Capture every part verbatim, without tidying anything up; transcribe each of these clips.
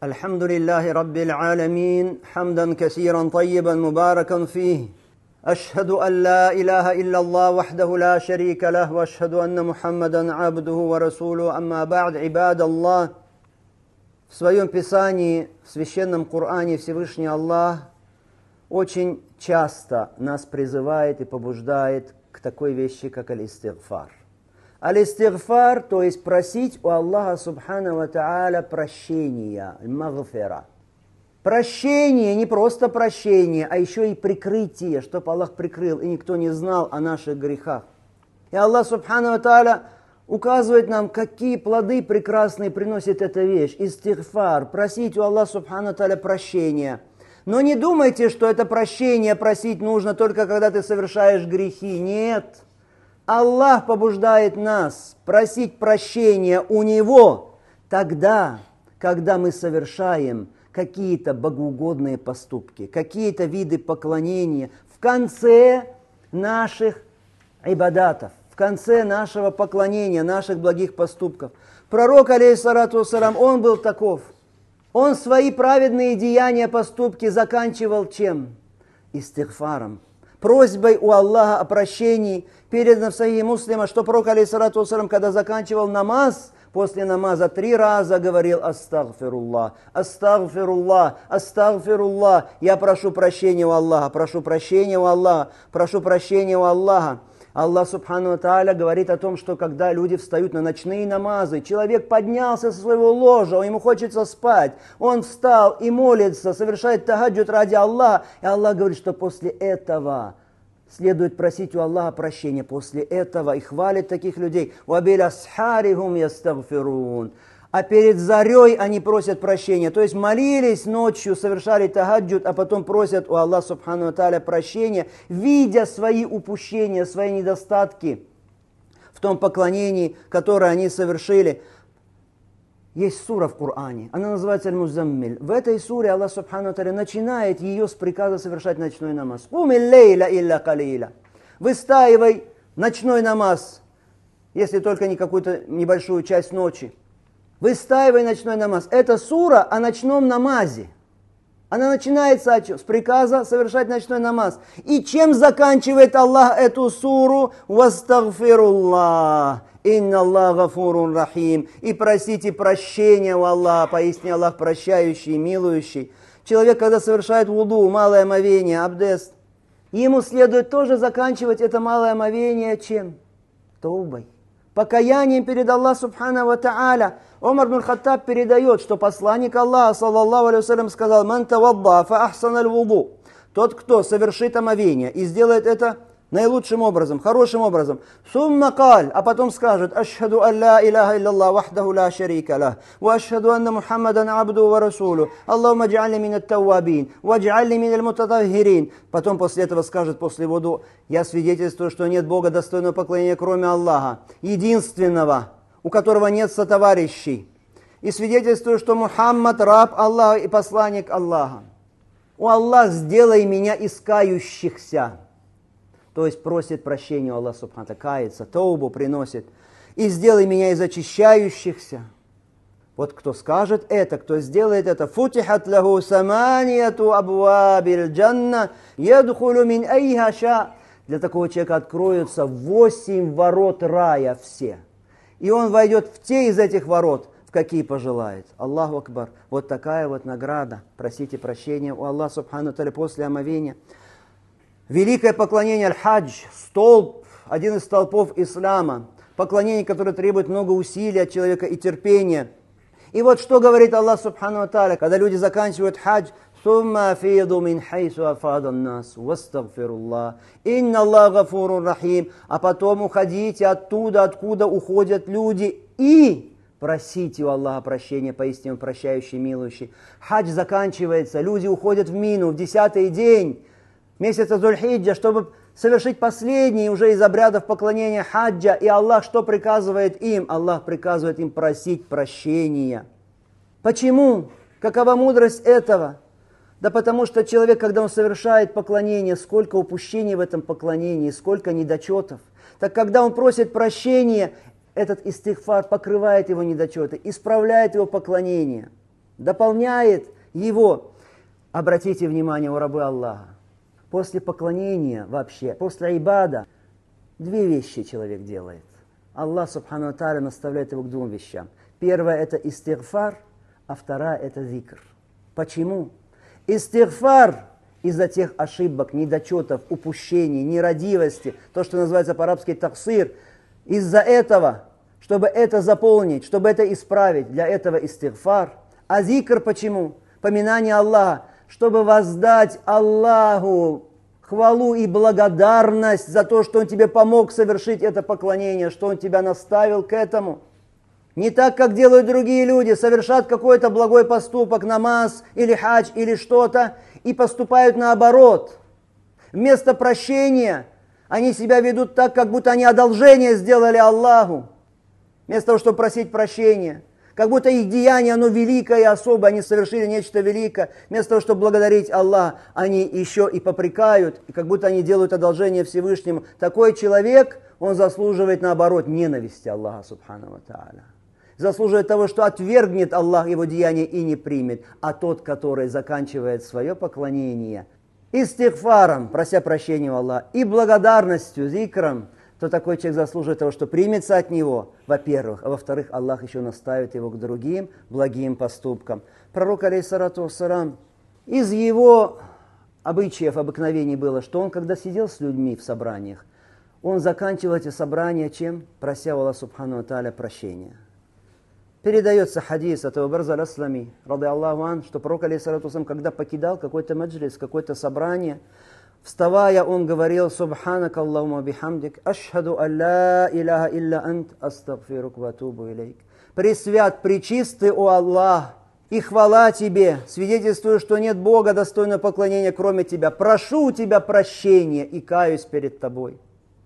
الحمد لله رب العالمين حمدا كثيرا طيبا مباركا فيه أشهد أن لا إله إلا الله وحده لا شريك له وأشهد أن محمدا عبده ورسوله أما بعد عباد الله. В своем Писании, в Священном Коране Всевышний Аллах очень часто нас призывает и побуждает к такой вещи, как аль-истигфар. Аль-истигфар, то есть просить у Аллаха Субхану ва Тааля прощения, аль-магфира. Прощение, не просто прощение, а еще и прикрытие, чтобы Аллах прикрыл, и никто не знал о наших грехах. И Аллах Субхану ва Тааля указывает нам, какие плоды прекрасные приносит эта вещь. Истигфар, просить у Аллаха Субхану ва Тааля прощения. Но не думайте, что это прощение просить нужно только когда ты совершаешь грехи. Нет. Аллах побуждает нас просить прощения у Него тогда, когда мы совершаем какие-то богоугодные поступки, какие-то виды поклонения в конце наших ибадатов, в конце нашего поклонения, наших благих поступков. Пророк, алейхиссалату вассалям, он был таков. Он свои праведные деяния, поступки заканчивал чем? Истигфаром. Просьбой у Аллаха о прощении. Передано в Сахихе Муслима, что пророк, алейхиссалату вассалям, когда заканчивал намаз, после намаза три раза говорил астагфируллах, астагфируллах, астагфируллах. Я прошу прощения у Аллаха, прошу прощения у Аллаха, прошу прощения у Аллаха. Аллах Субхану ва Тааля говорит о том, что когда люди встают на ночные намазы, человек поднялся со своего ложа, ему хочется спать, он встал и молится, совершает тахаджуд ради Аллаха, и Аллах говорит, что после этого следует просить у Аллаха прощения, после этого и хвалит таких людей. وَبِلْ أَسْحَارِهُمْ يَسْتَغْفِرُونَ. А перед зарей они просят прощения. То есть молились ночью, совершали тахаджуд, а потом просят у Аллаха Субхану ва Тааля прощения, видя свои упущения, свои недостатки в том поклонении, которое они совершили. Есть сура в Коране, она называется Аль-Музаммиль. В этой суре Аллах Субхану ва Тааля начинает ее с приказа совершать ночной намаз. «Куми лейля илля калиля». Выстаивай ночной намаз, если только не какую-то небольшую часть ночи. Выстаивай ночной намаз. Это сура о ночном намазе. Она начинается с приказа совершать ночной намаз. И чем заканчивает Аллах эту суру? «Вастагфируллах, инна Аллах гафурун рахим». И просите прощения у Аллаха, поистине Аллах прощающий, милующий. Человек, когда совершает вуду, малое омовение, абдест, ему следует тоже заканчивать это малое омовение чем? Таубой. Покаянием перед Аллахом Субхану ва Тааля. Умар ибн Хаттаб передает, что посланник Аллаха, саллаллаху алейхи вассалям, сказал: «Ман тавадда фа ахсана аль-вуду». Тот, кто совершит омовение и сделает это наилучшим образом, хорошим образом. «Сумма каль», а потом скажет: «Ашхаду ан ла илляха илляллах вахдаху ла шарика лах, ва ашхаду анна Мухаммадан абду ва расулу, Аллахумма джа'альни минат таввабин, ва джа'альни миналь мутатаххирин». Потом после этого скажет, после вуду: «Я свидетельствую, что нет Бога достойного поклонения, кроме Аллаха, единственного, у которого нет сотоварищей. И свидетельствую, что Мухаммад раб Аллаха и посланник Аллаха. О Аллах, сделай меня из кающихся». То есть просит прощения у Аллаха Субхану ва Тааля, кается, таубу приносит. «И сделай меня из очищающихся». Вот кто скажет это, кто сделает это, «Футихат лаху саманияту абвабиль джанна, ядхулу мин айха ша». Для такого человека откроются восемь ворот рая все. И он войдет в те из этих ворот, в какие пожелает. Аллаху Акбар. Вот такая вот награда. Просите прощения у Аллаха Субхану ва Тааля после омовения. Великое поклонение аль-хадж, столб, один из столпов ислама. Поклонение, которое требует много усилий от человека и терпения. И вот что говорит Аллах Субхану ва Тааля, когда люди заканчивают хадж: «Сумма афиду мин хайсу афадан нас, вастагфируллах, инна Аллах гафурун рахим». А потом уходите оттуда, откуда уходят люди, и просите у Аллаха прощения, поистине прощающий, милующий. Хадж заканчивается, люди уходят в Мину в десятый день месяца Зуль-Хиджа, чтобы совершить последний уже из обрядов поклонения хаджа. И Аллах что приказывает им? Аллах приказывает им просить прощения. Почему? Какова мудрость этого? Да потому что человек, когда он совершает поклонение, сколько упущений в этом поклонении, сколько недочетов. Так когда он просит прощения, этот истигфар покрывает его недочеты, исправляет его поклонение. дополняет его. Обратите внимание, у рабы Аллаха, после поклонения вообще, после ибада, две вещи человек делает. Аллах Субхану ва Тааля наставляет его к двум вещам. Первое – это истигфар, а вторая – это зикр. Почему? Истигфар из-за тех ошибок, недочетов, упущений, нерадивости, то, что называется по-арабски таксир, из-за этого, чтобы это заполнить, чтобы это исправить, для этого истигфар. А зикр почему? Поминание Аллаха, чтобы воздать Аллаху хвалу и благодарность за то, что Он тебе помог совершить это поклонение, что Он тебя наставил к этому. Не так, как делают другие люди, совершат какой-то благой поступок, намаз или хадж или что-то, и поступают наоборот. Вместо прощения они себя ведут так, как будто они одолжение сделали Аллаху, вместо того, чтобы просить прощения. Как будто их деяние, оно великое и особое, они совершили нечто великое. Вместо того, чтобы благодарить Аллаха, они еще и попрекают, и как будто они делают одолжение Всевышнему. Такой человек, он заслуживает, наоборот, ненависти Аллаха, субхану ва тааля. Заслуживает того, что отвергнет Аллах его деяние и не примет. А тот, который заканчивает свое поклонение истигфаром, прося прощения у Аллаха, и благодарностью, зикром, то такой человек заслуживает того, что примется от него, во-первых, а во-вторых, Аллах еще наставит его к другим благим поступкам. Пророк, алейхиссалату вассалам, из его обычаев, обыкновений было, что он, когда сидел с людьми в собраниях, он заканчивал эти собрания чем? Прося у Аллаха субхану ва тааля прощения. Передается хадис от Абу Барза аль-Аслами, рады Аллаху ан, что пророк, алейхиссалату вассалам, когда покидал какой-то маджлис, какое-то собрание, вставая, он говорил: «Субханак Аллахума бихамдик, ашхаду алла иляха илля ант, астагфирук ва атубу илейк». Пресвят, пречистый, о Аллах, и хвала Тебе, свидетельствую, что нет Бога достойного поклонения, кроме Тебя. Прошу у Тебя прощения и каюсь перед Тобой.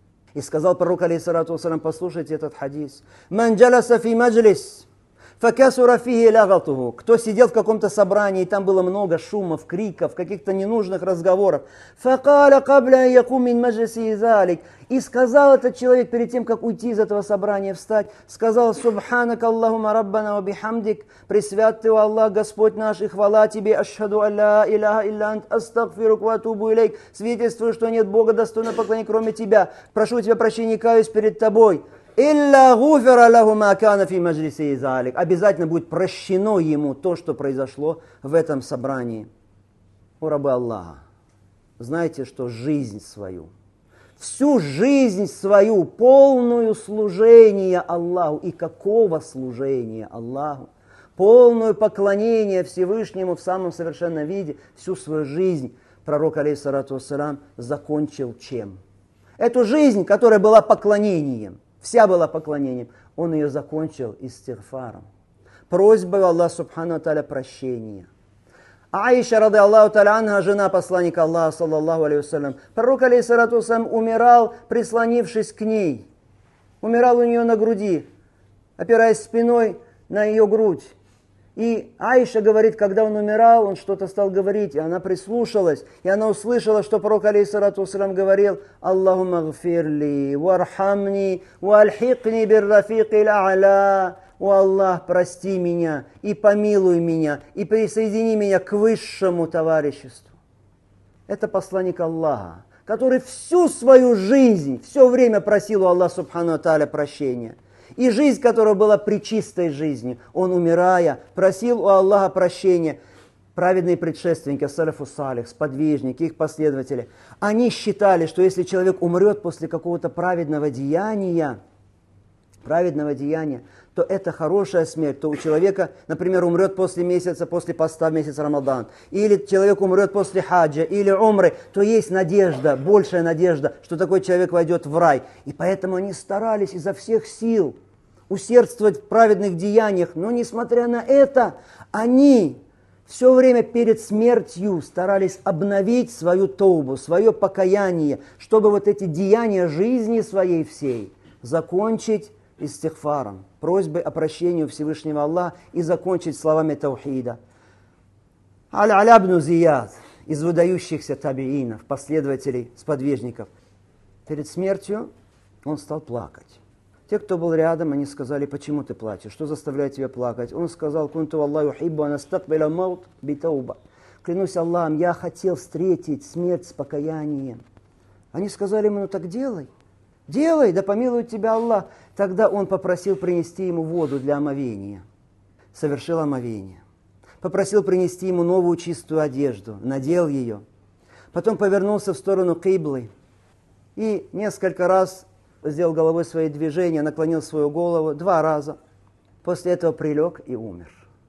И сказал пророк, алейхиссалату вассалам, послушайте этот хадис: «Ман джаласа фи маджлис, факасура фихи лягатуху». Кто сидел в каком-то собрании, и там было много шумов, криков, каких-то ненужных разговоров. «Факаля кабля якум мин маджлиси залик». И сказал этот человек перед тем, как уйти из этого собрания, встать, сказал: «Субханак Аллахума раббана ва бихамдик, пресвят Ты, Аллах, Господь наш, и хвала Тебе, ашхаду алла иляха илля ант, астагфирук ва атубу илейк». Свидетельствую, что нет Бога достойного поклонения, кроме Тебя. Прошу у Тебя прощения и каюсь перед Тобой. «Илля гуфира лаху ма кана фи маджлиси залик». Обязательно будет прощено ему то, что произошло в этом собрании. О рабы Аллаха, знаете, что жизнь свою, всю жизнь свою, полную служения Аллаху, и какого служения Аллаху, полное поклонение Всевышнему в самом совершенном виде, всю свою жизнь пророк, алейхиссалату вассалам, закончил чем? Эту жизнь, которая была поклонением, вся была поклонением, он ее закончил истигфаром, просьбой Аллаха субхану ва тааля прощения. Аиша, рады Аллаху тааля анха, жена посланника Аллаха, саллаллаху алейхи вассалям, пророк, алейхиссалату вассалам, умирал, прислонившись к ней. Умирал у нее на груди, опираясь спиной на ее грудь. И Аиша говорит, когда он умирал, он что-то стал говорить, и она прислушалась, и она услышала, что пророк, алейхиссалату вассалям, говорил: «Аллахумма гфирли, вархамни, вальхикни биррафики а'ля». «О Аллах, прости меня и помилуй меня, и присоедини меня к высшему товариществу». Это посланник Аллаха, который всю свою жизнь, все время просил у Аллаха субхану ва тааля прощения. И жизнь, которая была пречистой жизнью, он, умирая, просил у Аллаха прощения. Праведные предшественники, салафу салих, сподвижники, их последователи, они считали, что если человек умрет после какого-то праведного деяния, праведного деяния, то это хорошая смерть, то у человека, например, умрет после месяца, после поста в месяц Рамадан, или человек умрет после хаджа, или умры, то есть надежда, большая надежда, что такой человек войдет в рай. И поэтому они старались изо всех сил усердствовать в праведных деяниях, но несмотря на это, они все время перед смертью старались обновить свою тоубу, свое покаяние, чтобы вот эти деяния жизни своей всей закончить истигфаром, просьбой о прощении у Всевышнего Аллаха, и закончить словами таухида. Аль-Аля ибн Зияд, из выдающихся табиинов, последователей, сподвижников, перед смертью он стал плакать. Те, кто был рядом, они сказали: почему ты плачешь? Что заставляет тебя плакать? Он сказал: кунту Аллаху хиббу анастакбиля маут битауба. Клянусь Аллахом, я хотел встретить смерть с покаянием. Они сказали ему: ну так делай. Делай, да помилует тебя Аллах. Тогда он попросил принести ему воду для омовения. Совершил омовение. Попросил принести ему новую чистую одежду. Надел ее. Потом повернулся в сторону киблы. И несколько раз сделал головой свои движения, наклонил свою голову. Два раза. После этого прилег и умер.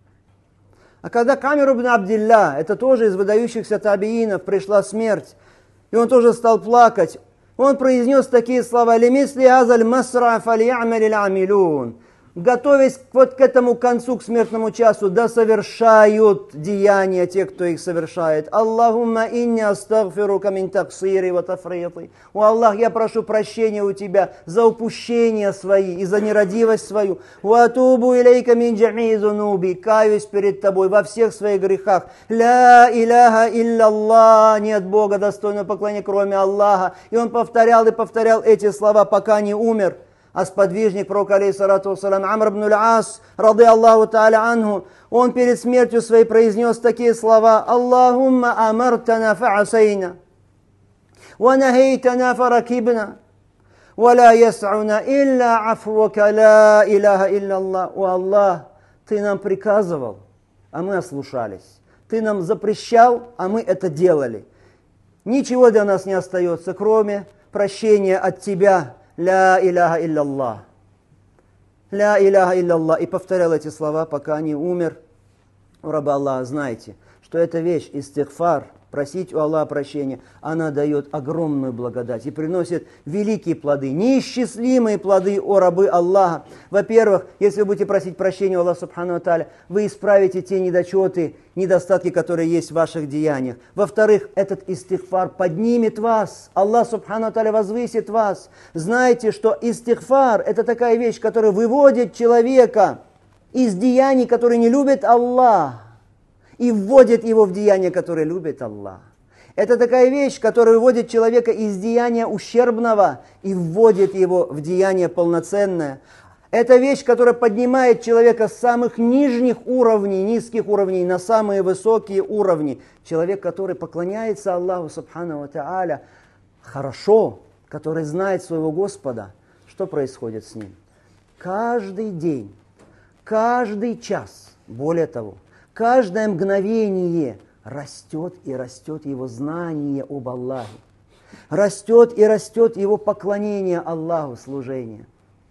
А когда к Амиру ибн Абдилля, это тоже из выдающихся табиинов, пришла смерть, и он тоже стал плакать, он произнес такие слова: «Лимисли азаль масра фальямалил амилун». Готовясь вот к этому концу, к смертному часу, да совершают деяния те, кто их совершает. Аллахумма инни астагфирука мин таксири ва тафрити. О Аллах, я прошу прощения у Тебя за упущения свои и за нерадивость свою. Ва атубу илейка мин джамии зунуби. Каюсь перед Тобой во всех своих грехах. Ля иляха илляллах. Нет Бога достойного поклонения, кроме Аллаха. И он повторял и повторял эти слова, пока не умер. А сподвижник пророка, алейхиссалату вассалам, Амр ибн аль-Ас, рады Аллаху та'аля анху, он перед смертью своей произнес такие слова: «Аллахумма амартана фа'асайна, ва нахейтана фаракибна, ва ла яс'уна илля афвака ла иляха илляллах». О Аллах, Ты нам приказывал, а мы ослушались. Ты нам запрещал, а мы это делали. Ничего для нас не остается, кроме прощения от Тебя. «Ля иляха илляллах». «Ля иляха илляллах». И повторял эти слова, пока не умер. У раба Аллаха, знайте, что эта вещь, истигфар, просить у Аллаха прощения, она дает огромную благодать и приносит великие плоды, неисчислимые плоды, о рабы Аллаха. Во-первых, если вы будете просить прощения у Аллаха субхану ва тааля, вы исправите те недочеты, недостатки, которые есть в ваших деяниях. Во-вторых, этот истигфар поднимет вас, Аллах субхану ва тааля возвысит вас. Знайте, что истигфар – это такая вещь, которая выводит человека из деяний, которые не любит Аллах, и вводит его в деяния, которые любит Аллах. Это такая вещь, которая выводит человека из деяния ущербного и вводит его в деяние полноценное. Это вещь, которая поднимает человека с самых нижних уровней, низких уровней, на самые высокие уровни. Человек, который поклоняется Аллаху субхану ва тааля хорошо, который знает своего Господа, что происходит с ним? Каждый день, каждый час, более того, каждое мгновение растет и растет его знание об Аллахе. Растет и растет его поклонение Аллаху, служение.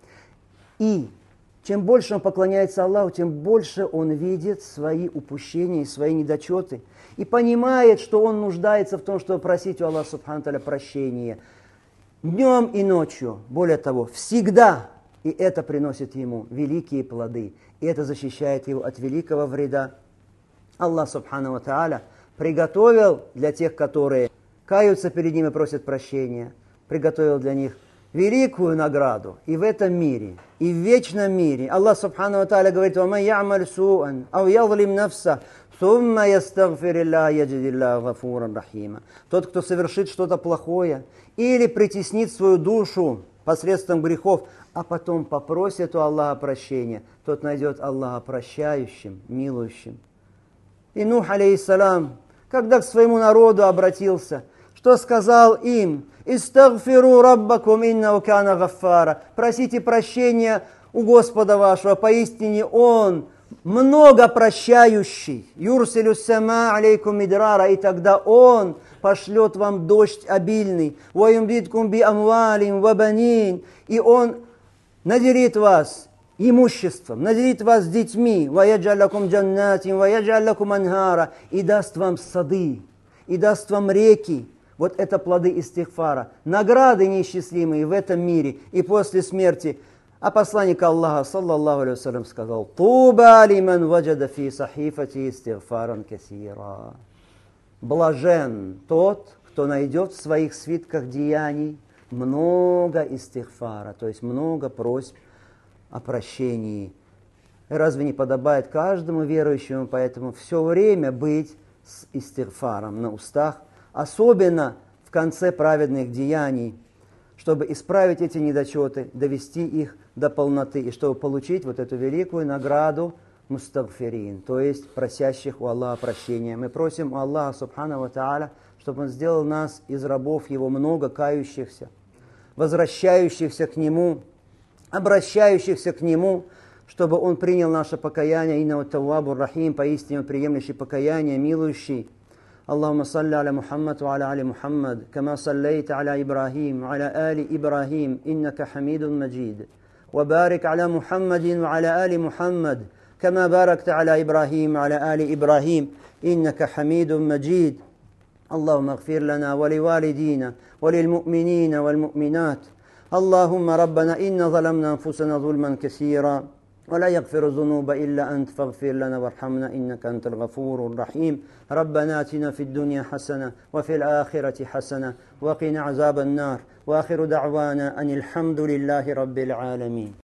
И чем больше он поклоняется Аллаху, тем больше он видит свои упущения и свои недочеты. И понимает, что он нуждается в том, чтобы просить у Аллаха субхану тааля прощения. Днем и ночью, более того, всегда. И это приносит ему великие плоды. И это защищает его от великого вреда. Аллах субхану ва тааля приготовил для тех, которые каются перед ним и просят прощения, приготовил для них великую награду и в этом мире, и в вечном мире. Аллах субхану ва тааля говорит: «Ваман я'маль су'ан, ау язлим нафса, сумма ястагфирилlah, яджидилlah гафуран рахима». Тот, кто совершит что-то плохое или притеснит свою душу посредством грехов, а потом попросит у Аллаха прощения, тот найдет Аллаха прощающим, милующим. И Нух, алейхиссалам, когда к своему народу обратился, что сказал им: «Истагфиру раббакум иннаху кана гаффара». Просите прощения у Господа вашего, поистине Он много прощающий. «Юрсилю сама алейкум мидрара». И тогда Он пошлет вам дождь обильный. «Ва юмдидкум би амвалин ва банин». И Он наделит вас имуществом, наделит вас детьми, وَيَجْعَلْ لَكُمْ جَنَّاتٍ وَيَجْعَلْ لَكُمْ أَنْهَارًا, и даст вам сады, и даст вам реки. Вот это плоды истигфара, награды неисчислимые в этом мире и после смерти. А посланник Аллаха, саллаллаху алейхи вассалям, сказал: «Туба лиман ваджада фи сахифати истигфаран касира». Блажен тот, кто найдет в своих свитках деяний много истигфара, то есть много просьб о прощении. И разве не подобает каждому верующему поэтому все время быть с истигфаром на устах, особенно в конце праведных деяний? чтобы исправить эти недочеты, довести их до полноты, и чтобы получить вот эту великую награду мустагфирин, то есть просящих у Аллаха прощения. Мы просим у Аллаха Субхану ва Тааля, чтобы Он сделал нас из рабов Его много кающихся, возвращающихся к Нему, обращающихся к Нему, чтобы Он принял наше покаяние, инна таввабу рахим, поистине Он приемлющий покаяние, милующий. اللهم صل على محمد وعلى آل محمد كما صليت على إبراهيم وعلى آل إبراهيم إنك حميد مجيد وبارك على محمد وعلى آل محمد كما باركت على إبراهيم وعلى آل إبراهيم إنك حميد مجيد اللهم اغفر لنا ولوالدينا وللمؤمنين والمؤمنات اللهم ربنا إن ظلمنا أنفسنا ظلما كثيرا ولا يغفر الذنوب إلا أنت فاغفر لنا وارحمنا إنك أنت الغفور الرحيم ربنا آتنا في الدنيا حسنة وفي الآخرة حسنة وقنا عذاب النار وآخر دعوانا أن الحمد لله رب العالمين.